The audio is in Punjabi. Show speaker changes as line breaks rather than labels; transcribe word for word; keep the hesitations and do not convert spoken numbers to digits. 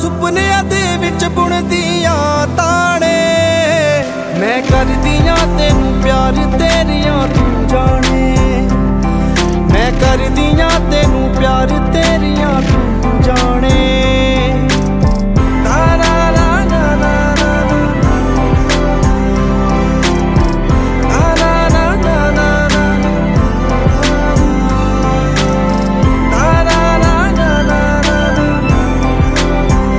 ਸੁਪਨਿਆਂ ਦੇ ਵਿੱਚ ਬੁਣਦੀਆਂ ਤਾਣੇ, ਮੈਂ ਕਰਦੀਆਂ ਤੈਨੂੰ ਪਿਆਰ ਤੇ